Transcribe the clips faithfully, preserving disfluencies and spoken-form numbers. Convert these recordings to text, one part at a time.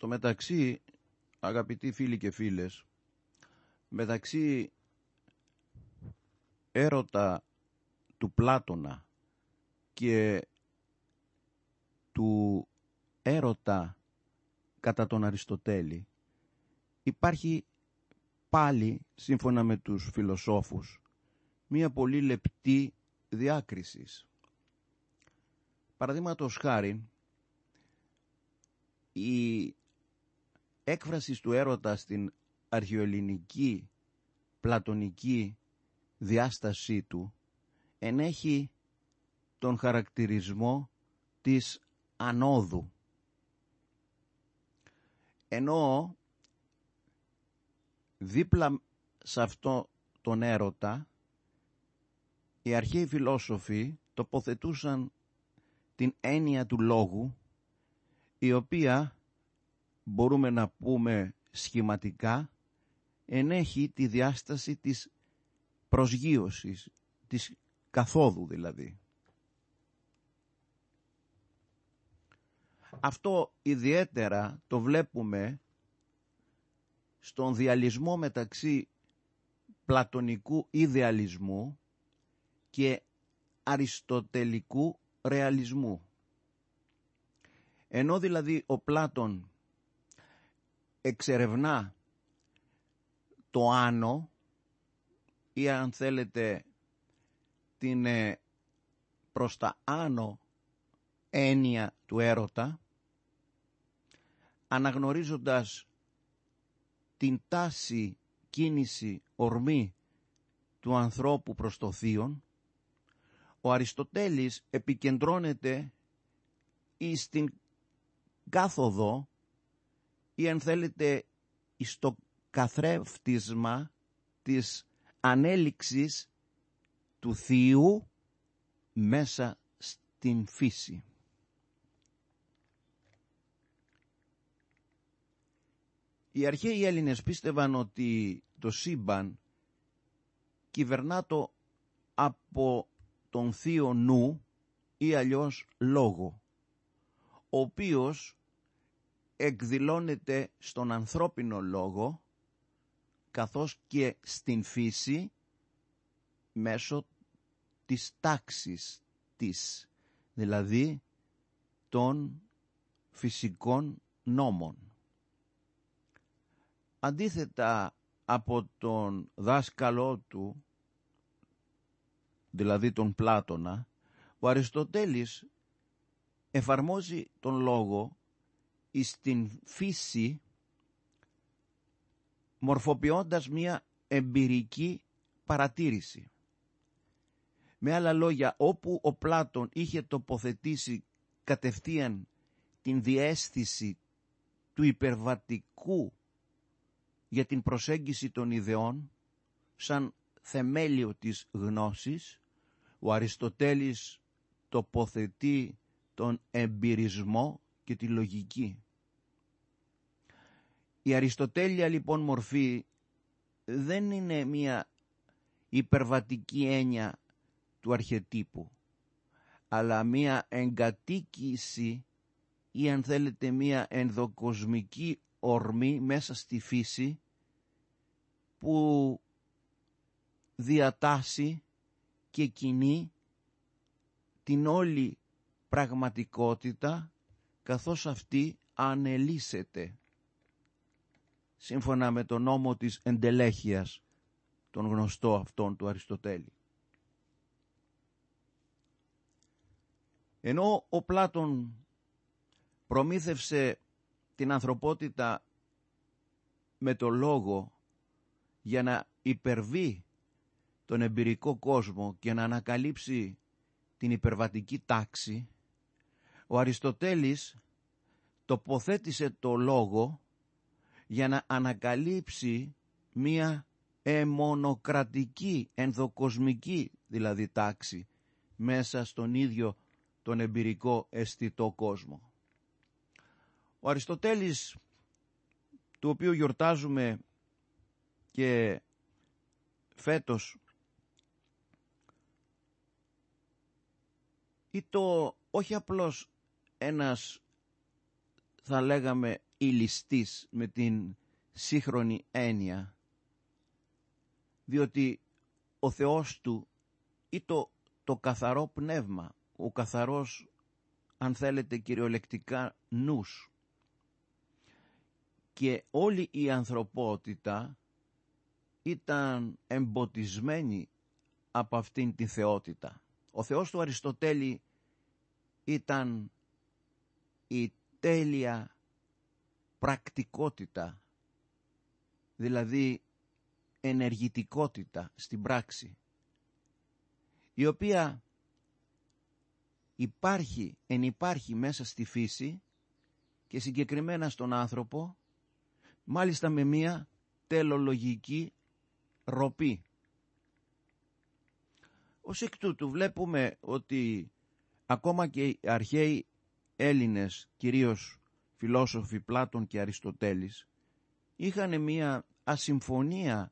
Στο μεταξύ, αγαπητοί φίλοι και φίλες, μεταξύ έρωτα του Πλάτωνα και του έρωτα κατά τον Αριστοτέλη υπάρχει πάλι, σύμφωνα με τους φιλοσόφους, μία πολύ λεπτή διάκριση. Παραδείγματος χάριν, η έκφραση του έρωτα στην αρχαιοελληνική πλατωνική διάστασή του ενέχει τον χαρακτηρισμό της ανόδου. Ενώ δίπλα σε αυτό τον έρωτα οι αρχαίοι φιλόσοφοι τοποθετούσαν την έννοια του λόγου, η οποία μπορούμε να πούμε σχηματικά ενέχει τη διάσταση της προσγείωσης, της καθόδου δηλαδή. Αυτό ιδιαίτερα το βλέπουμε στον διαλυσμό μεταξύ πλατωνικού ιδεαλισμού και αριστοτελικού ρεαλισμού. Ενώ δηλαδή ο Πλάτων εξερευνά το άνω ή αν θέλετε την προς τα άνω έννοια του έρωτα, αναγνωρίζοντας την τάση, κίνηση, ορμή του ανθρώπου προς το θείον, ο Αριστοτέλης επικεντρώνεται εις την κάθοδο ή αν θέλετε στο καθρέφτισμα της ανέλυξης του θείου μέσα στην φύση. Οι αρχαίοι Έλληνες πίστευαν ότι το σύμπαν κυβερνάτο από τον θείο νου ή αλλιώς λόγο, ο οποίος εκδηλώνεται στον ανθρώπινο λόγο καθώς και στην φύση μέσω της τάξης της, δηλαδή των φυσικών νόμων. Αντίθετα από τον δάσκαλό του, δηλαδή τον Πλάτωνα, ο Αριστοτέλης εφαρμόζει τον λόγο εις την φύση, μορφοποιώντας μία εμπειρική παρατήρηση. Με άλλα λόγια, όπου ο Πλάτων είχε τοποθετήσει κατευθείαν την διαίσθηση του υπερβατικού για την προσέγγιση των ιδεών σαν θεμέλιο της γνώσης, ο Αριστοτέλης τοποθετεί τον εμπειρισμό και τη λογική. Η αριστοτέλεια λοιπόν μορφή δεν είναι μία υπερβατική έννοια του αρχετύπου, αλλά μία εγκατοίκηση ή αν θέλετε μία ενδοκοσμική ορμή μέσα στη φύση που διατάσσει και κινεί την όλη πραγματικότητα καθώς αυτή ανελύσεται σύμφωνα με τον νόμο της εντελέχειας, τον γνωστό αυτόν του Αριστοτέλη. Ενώ ο Πλάτων προμήθευσε την ανθρωπότητα με το λόγο για να υπερβεί τον εμπειρικό κόσμο και να ανακαλύψει την υπερβατική τάξη, ο Αριστοτέλης τοποθέτησε το λόγο για να ανακαλύψει μία αιμονοκρατική, ενδοκοσμική δηλαδή τάξη μέσα στον ίδιο τον εμπειρικό αισθητό κόσμο. Ο Αριστοτέλης, του οποίου γιορτάζουμε και φέτος, ή το όχι απλώς ένας θα λέγαμε ηλιστής με την σύγχρονη έννοια, διότι ο Θεός του ή το, το καθαρό πνεύμα, ο καθαρός, αν θέλετε κυριολεκτικά, νους, και όλη η ανθρωπότητα ήταν εμποτισμένη από αυτήν την θεότητα. Ο Θεός του Αριστοτέλη ήταν η τέλεια πρακτικότητα, δηλαδή ενεργητικότητα στην πράξη, η οποία υπάρχει, ενυπάρχει μέσα στη φύση και συγκεκριμένα στον άνθρωπο, μάλιστα με μία τελολογική ροπή. Ως εκ τούτου βλέπουμε ότι ακόμα και οι αρχαίοι Έλληνες, κυρίως φιλόσοφοι Πλάτων και Αριστοτέλης, είχαν μία ασυμφωνία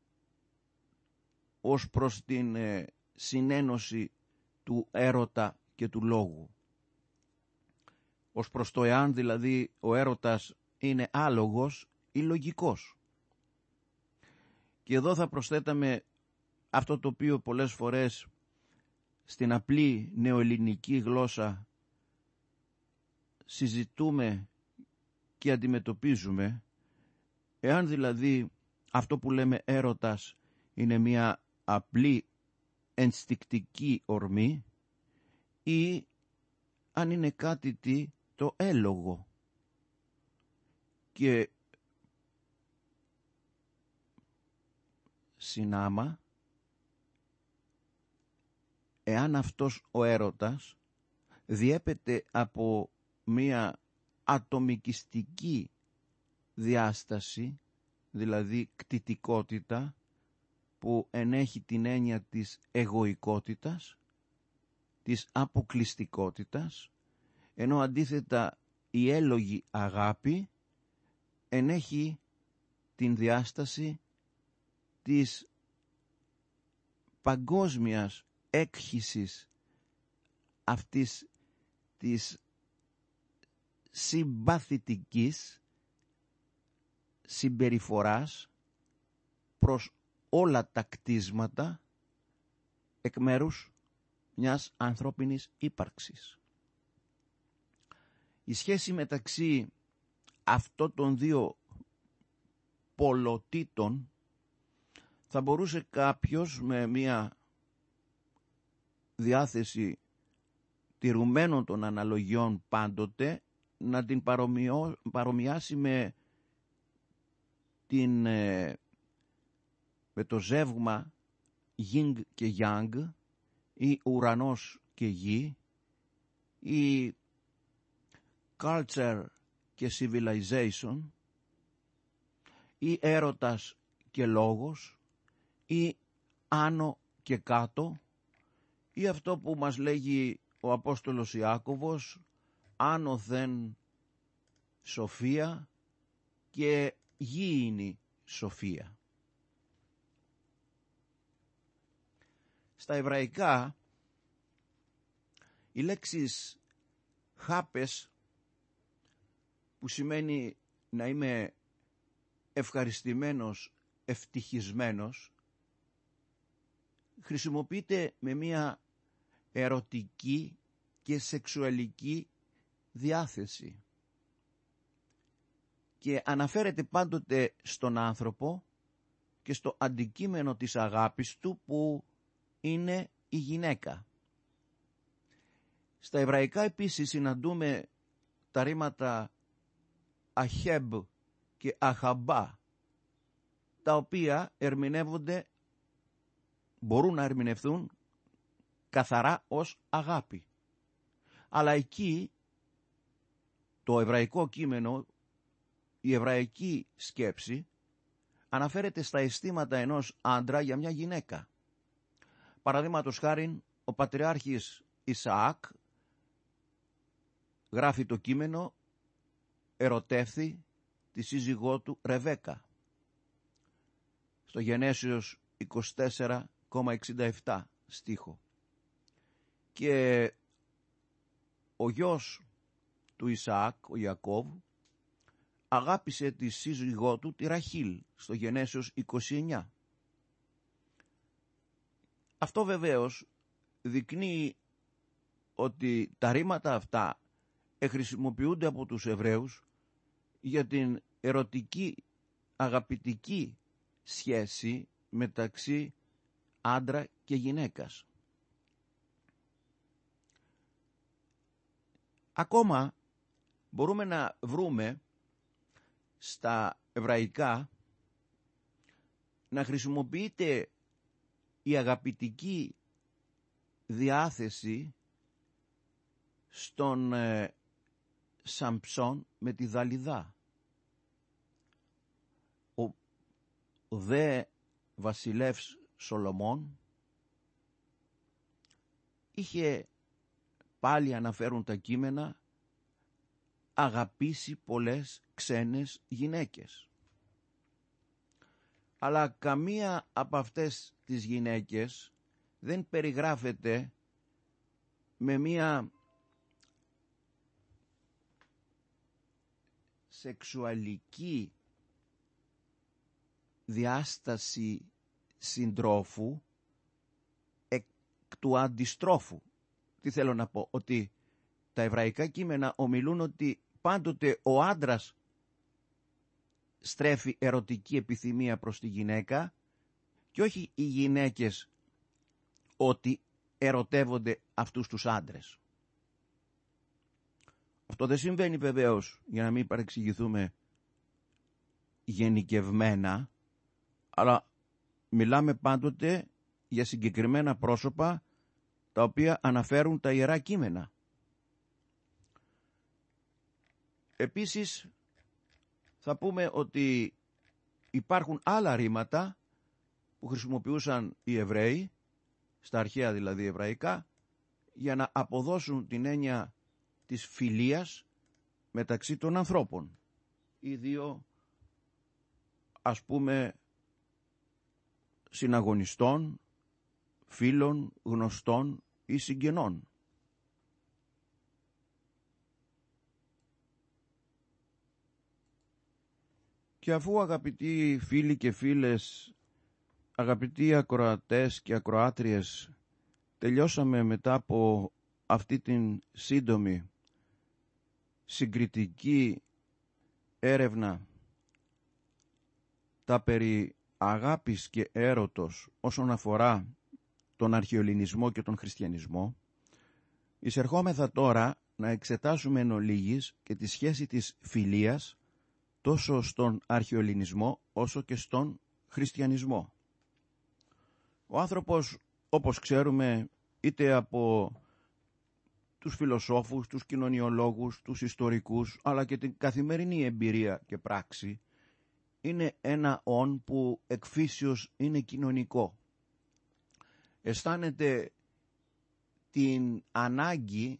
ως προς την ε, συνένωση του έρωτα και του λόγου. Ως προς το εάν δηλαδή ο έρωτας είναι άλογος ή λογικός. Και εδώ θα προσθέταμε αυτό το οποίο πολλές φορές στην απλή νεοελληνική γλώσσα συζητούμε και αντιμετωπίζουμε, εάν δηλαδή αυτό που λέμε έρωτας είναι μια απλή ενστικτική ορμή ή αν είναι κάτι τι το έλογο. Και συνάμα, εάν αυτός ο έρωτας διέπεται από μία ατομικιστική διάσταση, δηλαδή κτητικότητα, που ενέχει την έννοια της εγωικότητας, της αποκλειστικότητας, ενώ αντίθετα η έλογη αγάπη ενέχει την διάσταση της παγκόσμιας έκχυσης αυτής της συμπαθητικής συμπεριφοράς προς όλα τα κτίσματα εκ μέρους μιας ανθρώπινης ύπαρξης. Η σχέση μεταξύ αυτών των δύο πολλοτήτων θα μπορούσε κάποιος με μια διάθεση τηρουμένων των αναλογιών πάντοτε να την παρομοιώ, παρομοιάσει με, την, με το ζεύγμα Yin και Yang ή ουρανός και γη ή culture και civilization ή έρωτας και λόγος ή άνω και κάτω ή αυτό που μας λέγει ο Απόστολος Ιάκωβος, άνωθεν σοφία και γήινη σοφία. Στα εβραϊκά οι λέξεις χάπες, που σημαίνει να είμαι ευχαριστημένος, ευτυχισμένος, χρησιμοποιείται με μια ερωτική και σεξουαλική διάθεση και αναφέρεται πάντοτε στον άνθρωπο και στο αντικείμενο της αγάπης του που είναι η γυναίκα. Στα εβραϊκά επίσης συναντούμε τα ρήματα αχέμπ και αχαμπά, τα οποία ερμηνεύονται, μπορούν να ερμηνευθούν καθαρά ως αγάπη. Αλλά εκεί το εβραϊκό κείμενο, η εβραϊκή σκέψη αναφέρεται στα αισθήματα ενός άντρα για μια γυναίκα. Παραδείγματος χάριν, ο πατριάρχης Ισαάκ γράφει το κείμενο, ερωτεύθη τη σύζυγό του Ρεβέκα στο Γενέσιος είκοσι τέσσερα εξήντα επτά στίχο. Και ο γιος του Ισαάκ, ο Ιακώβ, αγάπησε τη σύζυγό του, τη Ραχήλ, στο Γενέσεως είκοσι εννιά. Αυτό βεβαίως δεικνύει ότι τα ρήματα αυτά χρησιμοποιούνται από τους Εβραίους για την ερωτική, αγαπητική σχέση μεταξύ άντρα και γυναίκας. Ακόμα μπορούμε να βρούμε στα εβραϊκά να χρησιμοποιείται η αγαπητική διάθεση στον ε, Σαμψόν με τη Δαλιδά. Ο, ο δε βασιλεύς Σολομών είχε, πάλι αναφέρουν τα κείμενα, αγαπήσει πολλές ξένες γυναίκες. Αλλά καμία από αυτές τις γυναίκες δεν περιγράφεται με μία σεξουαλική διάσταση συντρόφου εκ του αντιστρόφου. Τι θέλω να πω? Ότι τα εβραϊκά κείμενα ομιλούν ότι πάντοτε ο άντρας στρέφει ερωτική επιθυμία προς τη γυναίκα και όχι οι γυναίκες ότι ερωτεύονται αυτούς τους άντρες. Αυτό δεν συμβαίνει βεβαίως, για να μην παρεξηγηθούμε, γενικευμένα, αλλά μιλάμε πάντοτε για συγκεκριμένα πρόσωπα τα οποία αναφέρουν τα Ιερά Κείμενα. Επίσης θα πούμε ότι υπάρχουν άλλα ρήματα που χρησιμοποιούσαν οι Εβραίοι, στα αρχαία δηλαδή εβραϊκά, για να αποδώσουν την έννοια της φιλίας μεταξύ των ανθρώπων. Οι δύο, ας πούμε, συναγωνιστών, φίλων, γνωστών ή συγγενών. Και αφού, αγαπητοί φίλοι και φίλες, αγαπητοί ακροατές και ακροάτριες, τελειώσαμε μετά από αυτή την σύντομη συγκριτική έρευνα τα περί αγάπης και έρωτος όσον αφορά τον αρχαιοελληνισμό και τον χριστιανισμό, εισερχόμεθα τώρα να εξετάσουμε εν ολίγης και τη σχέση της φιλίας τόσο στον αρχαιοελληνισμό όσο και στον χριστιανισμό. Ο άνθρωπος, όπως ξέρουμε, είτε από τους φιλοσόφους, τους κοινωνιολόγους, τους ιστορικούς, αλλά και την καθημερινή εμπειρία και πράξη, είναι ένα όν που εκ φύσεως είναι κοινωνικό. Αισθάνεται την ανάγκη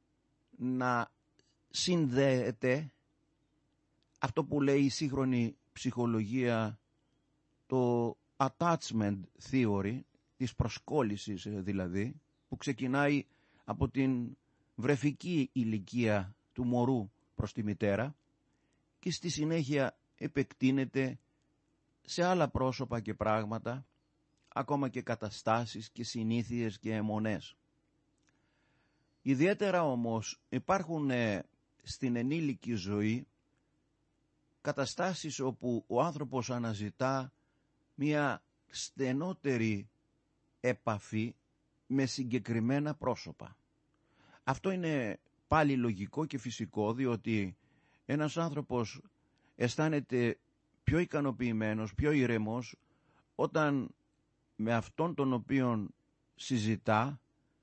να συνδέεται, αυτό που λέει η σύγχρονη ψυχολογία, το attachment theory, της προσκόλλησης δηλαδή, που ξεκινάει από την βρεφική ηλικία του μωρού προς τη μητέρα και στη συνέχεια επεκτείνεται σε άλλα πρόσωπα και πράγματα, ακόμα και καταστάσεις και συνήθειες και αιμονές. Ιδιαίτερα όμως υπάρχουν ε, στην ενήλικη ζωή καταστάσεις όπου ο άνθρωπος αναζητά μια στενότερη επαφή με συγκεκριμένα πρόσωπα. Αυτό είναι πάλι λογικό και φυσικό, διότι ένας άνθρωπος αισθάνεται πιο ικανοποιημένος, πιο ηρεμός όταν με αυτόν τον οποίον συζητά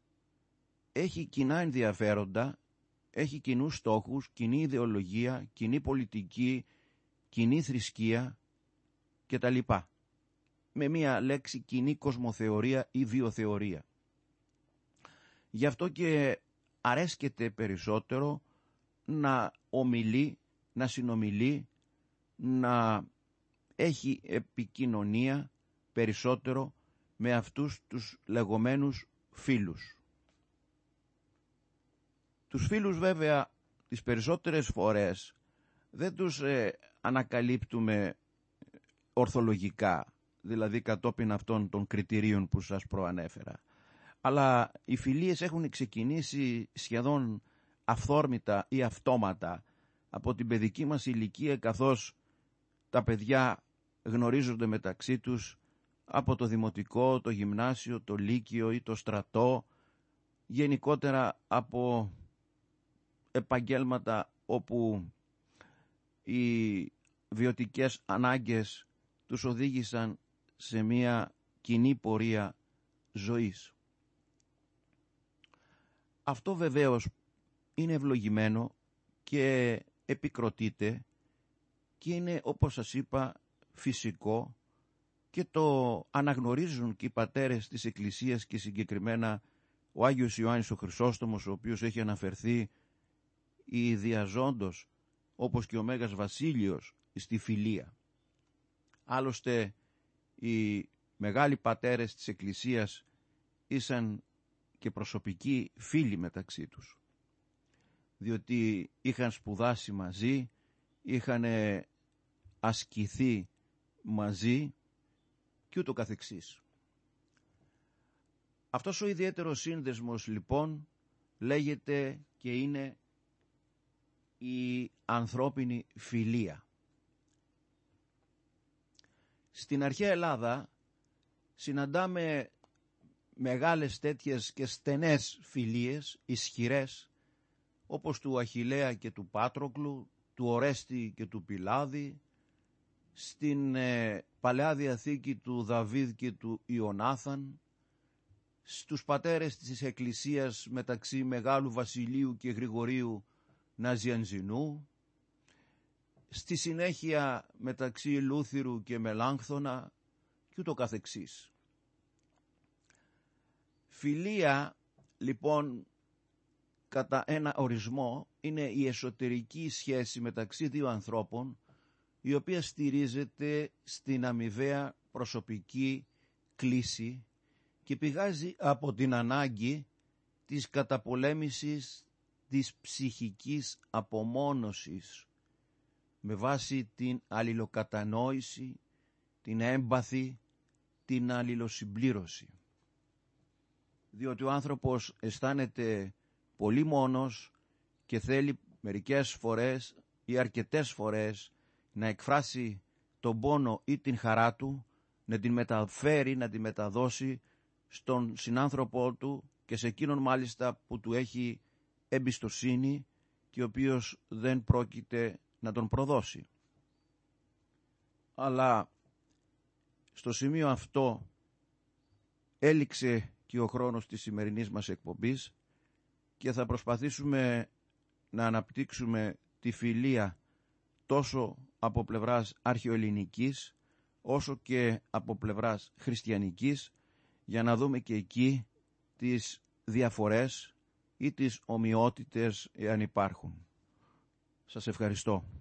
έχει κοινά ενδιαφέροντα, έχει κοινούς στόχους, κοινή ιδεολογία, κοινή πολιτική, κοινή θρησκεία κτλ. Με μία λέξη, κοινή κοσμοθεωρία ή βιοθεωρία. Γι' αυτό και αρέσκεται περισσότερο να ομιλεί, να συνομιλεί, να έχει επικοινωνία περισσότερο με αυτούς τους λεγόμενους φίλους. Τους φίλους βέβαια τις περισσότερες φορές δεν τους ε, ανακαλύπτουμε ορθολογικά, δηλαδή κατόπιν αυτών των κριτηρίων που σας προανέφερα. Αλλά οι φιλίες έχουν ξεκινήσει σχεδόν αυθόρμητα ή αυτόματα από την παιδική μας ηλικία, καθώς τα παιδιά γνωρίζονται μεταξύ τους από το δημοτικό, το γυμνάσιο, το λύκειο ή το στρατό, γενικότερα από επαγγέλματα όπου οι βιωτικές ανάγκες τους οδήγησαν σε μια κοινή πορεία ζωής. Αυτό βεβαίως είναι ευλογημένο και επικροτείται και είναι, όπως σας είπα, φυσικό και το αναγνωρίζουν και οι πατέρες της Εκκλησίας και συγκεκριμένα ο Άγιος Ιωάννης ο Χρυσόστομος, ο οποίος έχει αναφερθεί η διαζώντος όπως και ο Μέγας Βασίλειος στη φιλία. Άλλωστε οι μεγάλοι πατέρες της Εκκλησίας ήσαν και προσωπικοί φίλοι μεταξύ τους, διότι είχαν σπουδάσει μαζί, είχαν ασκηθεί μαζί και ούτω καθεξής. Αυτός ο ιδιαίτερος σύνδεσμος λοιπόν λέγεται και είναι η ανθρώπινη φιλία. Στην αρχαία Ελλάδα συναντάμε μεγάλες τέτοιες και στενές φιλίες, ισχυρές, όπως του Αχιλλέα και του Πάτροκλου, του Ορέστη και του Πιλάδη, στην ε, Παλαιά Διαθήκη του Δαβίδ και του Ιωνάθαν, στους πατέρες της Εκκλησίας μεταξύ Μεγάλου Βασιλείου και Γρηγορίου Ναζιανζινού, στη συνέχεια μεταξύ Λούθυρου και Μελάνχθωνα και ούτω καθεξής. Φιλία, λοιπόν, κατά ένα ορισμό, είναι η εσωτερική σχέση μεταξύ δύο ανθρώπων, η οποία στηρίζεται στην αμοιβαία προσωπική κλίση και πηγάζει από την ανάγκη της καταπολέμησης της ψυχικής απομόνωσης με βάση την αλληλοκατανόηση, την έμπαθη, την αλληλοσυμπλήρωση. Διότι ο άνθρωπος αισθάνεται πολύ μόνος και θέλει μερικές φορές ή αρκετές φορές να εκφράσει τον πόνο ή την χαρά του, να την μεταφέρει, να την μεταδώσει στον συνάνθρωπό του και σε εκείνον μάλιστα που του έχει εμπιστοσύνη και ο οποίος δεν πρόκειται να τον προδώσει. Αλλά στο σημείο αυτό έληξε και ο χρόνος της σημερινής μας εκπομπής και θα προσπαθήσουμε να αναπτύξουμε τη φιλία τόσο από πλευράς αρχαιοελληνικής όσο και από πλευράς χριστιανικής, για να δούμε και εκεί τις διαφορές ή τις ομοιότητες εάν υπάρχουν. Σας ευχαριστώ.